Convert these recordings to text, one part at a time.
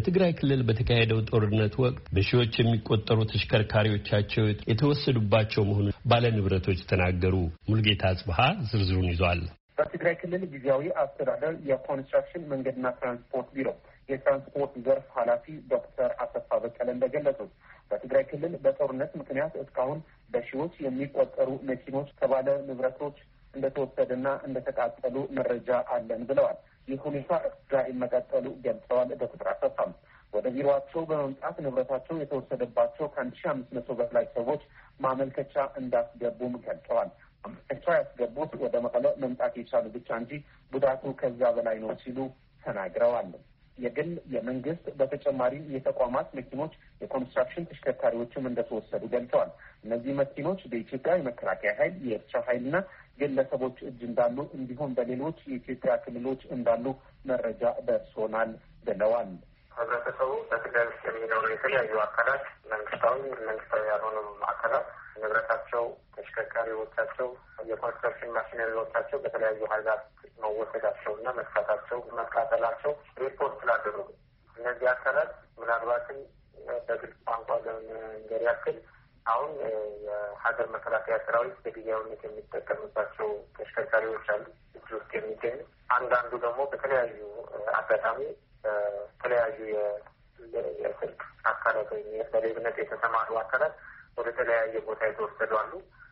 በትግራይ ክልል በተካሄደው ጦርነት ወቅት በሺዎች የሚቆጠሩ ተሽከርካሪዎቻቸው የተወሰዱባቸው መሆኑን ባለንብረቶች ተናገሩ። ሙልጌታ አጽብሃ ዝርዝሩን ይዟል። በትግራይ ክልል ጊዜያዊ አስተዳደር የኮንስትራክሽን መንገድና ትራንስፖርት ቢሮ የትራንስፖርት ዘርፍ ኃላፊ ዶክተር አሰፋ በቀለ እንደገለጹት በትግራይ ክልል በጦርነት ምክንያት እስካሁን በሺዎች የሚቆጠሩ መኪኖች ከባለ ንብረቶች እንደተወሰደና እንደተቃጠሉ መረጃ አለን ብለዋል። ይህ ሁኔታ እስራኤል መቀጠሉ ገልጸዋል። ዶክተር አሰፋም ወደ ቢሮአቸው በመምጣት ንብረታቸው የተወሰደባቸው ከ1500 በላይ ሰዎች ማመልከቻ እንዳስገቡም ገልጸዋል። ማመልከቻ ያስገቡት ወደ መቀለ መምጣት የቻሉ ብቻ እንጂ ጉዳቱ ከዛ በላይ ነው ሲሉ ተናግረዋል። የግል የመንግስት በተጨማሪ የተቋማት መኪኖች የኮንስትራክሽን ተሽከርካሪዎችም እንደተወሰዱ ገልጸዋል። እነዚህ መኪኖች በኢትዮጵያ የመከላከያ ኃይል፣ የኤርትራ ኃይልና ግለሰቦች እጅ እንዳሉ እንዲሁም በሌሎች የኢትዮጵያ ክልሎች እንዳሉ መረጃ ደርሶናል ብለዋል። ህብረተሰቡ በትግራይ ውስጥ የሚኖሩ የተለያዩ አካላት መንግስታዊ፣ መንግስታዊ ያልሆኑም አካላት ንብረታቸው፣ ተሽከርካሪዎቻቸው፣ የኮንስትራክሽን ማሽነሪዎቻቸው በተለያዩ ሀገራት መወሰዳቸውና መጥፋታቸው፣ መቃጠላቸው ሪፖርት ስላደረጉ እነዚህ አካላት ምናልባትም በግልጽ ቋንቋ ለመንገር ያክል አሁን የሀገር መከላከያ ሰራዊት በጊዜያዊነት የሚጠቀምባቸው ተሽከርካሪዎች አሉ እጅ ውስጥ የሚገኙ። አንዳንዱ ደግሞ በተለያዩ አጋጣሚ በተለያዩ የስልክ አካላት ወይም በሌብነት የተሰማሩ አካላት ወደ ተለያየ ቦታ የተወሰዱ አሉ።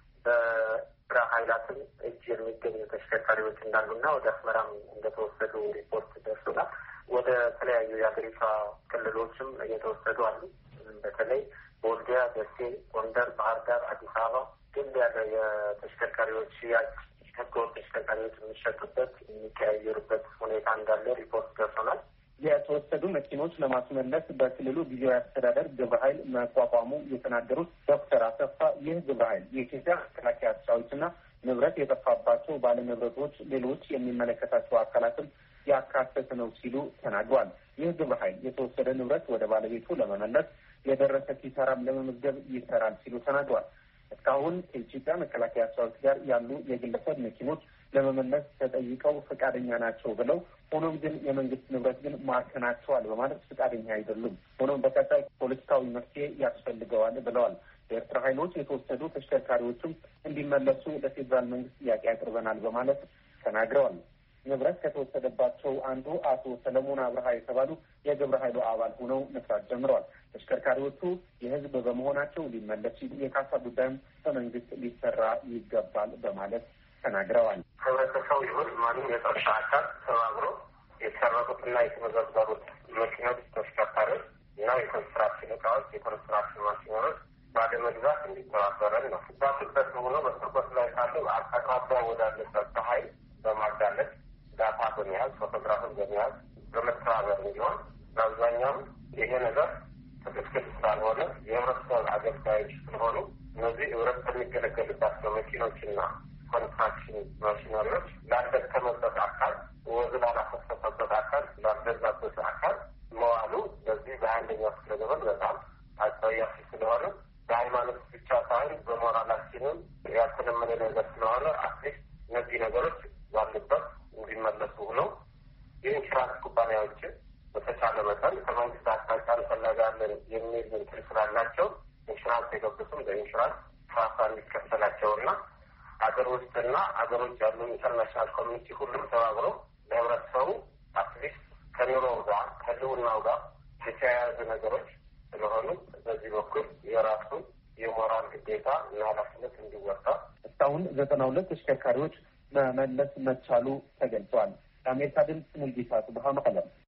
በስራ ኃይላትም እጅ የሚገኙ ተሽከርካሪዎች እንዳሉና ወደ አስመራም እንደተወሰዱ ሪፖርት ደርሶናል። ወደ ተለያዩ የሀገሪቷ ክልሎችም እየተወሰዱ አሉ። በተለይ በወልዲያ፣ ደሴ፣ ጎንደር፣ ባህር ዳር፣ አዲስ አበባ ግን ያለ የተሽከርካሪዎች ሽያጭ ህገወጥ ተሽከርካሪዎች የሚሸጡበት የሚቀያየሩበት ሁኔታ እንዳለ ሪፖርት ደርሶናል። የተወሰዱ መኪኖች ለማስመለስ በክልሉ ጊዜያዊ አስተዳደር ግብረ ኃይል መቋቋሙ የተናገሩት ዶክተር አሰፋ ይህ ግብረ ኃይል የኢትዮጵያ መከላከያ ሰራዊትና ንብረት የጠፋባቸው ባለንብረቶች፣ ሌሎች የሚመለከታቸው አካላትም ያካተተ ነው ሲሉ ተናግሯል። ይህ ግብረ ኃይል የተወሰደ ንብረት ወደ ባለቤቱ ለመመለስ የደረሰ ኪሳራም ለመመዝገብ ይሰራል ሲሉ ተናግሯል። እስካሁን ከኢትዮጵያ መከላከያ ሰራዊት ጋር ያሉ የግለሰብ መኪኖች ለመመለስ ተጠይቀው ፈቃደኛ ናቸው ብለው ሆኖም ግን የመንግስት ንብረት ግን ማርከናቸዋል በማለት ፈቃደኛ አይደሉም። ሆኖም በቀጣይ ፖለቲካዊ መፍትሄ ያስፈልገዋል ብለዋል። የኤርትራ ኃይሎች የተወሰዱ ተሽከርካሪዎችም እንዲመለሱ ለፌዴራል መንግስት ጥያቄ አቅርበናል በማለት ተናግረዋል። ንብረት ከተወሰደባቸው አንዱ አቶ ሰለሞን አብርሃ የተባሉ የግብረ ኃይሉ አባል ሆነው መስራት ጀምረዋል። ተሽከርካሪዎቹ የህዝብ በመሆናቸው ሊመለስ የካሳ ጉዳይም በመንግስት ሊሰራ ይገባል በማለት ተናግረዋል። ህብረተሰቡ ይሁን ማንም የጸጥታ አካል ተባብሮ የተሰረቁትና የተመዘበሩት መኪኖች፣ ተሽከርካሪዎች እና የኮንስትራክሽን እቃዎች፣ የኮንስትራክሽን ማሽነሪዎች ባለመግዛት እንዲተባበረን ነው። ባሉበት ሆኖ በስርቆት ላይ ካለ አቅራቢያ ወዳለ ጸጥታ ኃይል በማጋለጥ ዳታ በመያዝ ፎቶግራፍን በመያዝ በመተባበር እንዲሆን በአብዛኛው ይሄ ነገር ትክክል ስላልሆነ የህብረተሰብ አገልጋዮች ስለሆኑ እነዚህ ህብረተሰብ የሚገለገልባቸው መኪኖችና ኮንስትራክሽን ማሽነሪዎች ላልደከመበት አካል፣ ወዝ ላላፈሰሰበት አካል፣ ላልገዛበት አካል መዋሉ በዚህ በአንደኛው ክፍለ ዘመን በጣም አጸያፊ ስለሆነ በሃይማኖት ብቻ ሳይሆን በሞራላችንም ያልተለመደ ነገር ስለሆነ አትሊስት እነዚህ ነገሮች ባሉበት እንዲመለሱ ነው። የኢንሹራንስ ኩባንያዎችን በተቻለ መጠን ከመንግስት አቅጣጫ እንፈለጋለን የሚል ምክር ስላላቸው ኢንሹራንስ የገቡትም በኢንሹራንስ ካሳ እንዲከፈላቸውና አገር ውስጥና አገር ውጭ ያሉ ኢንተርናሽናል ኮሚኒቲ ሁሉም ተባብረው ለህብረተሰቡ አትሊስት ከኑሮው ጋር ከህልውናው ጋር የተያያዙ ነገሮች ስለሆኑ በዚህ በኩል የራሱ የሞራል ግዴታ እና ኃላፊነት እንዲወጣ እስካሁን 92 ተሽከርካሪዎች መመለስ መቻሉ ተገልጿል። የአሜሪካ ድምፅ ሙልጌታ ጽብሃ መቀለም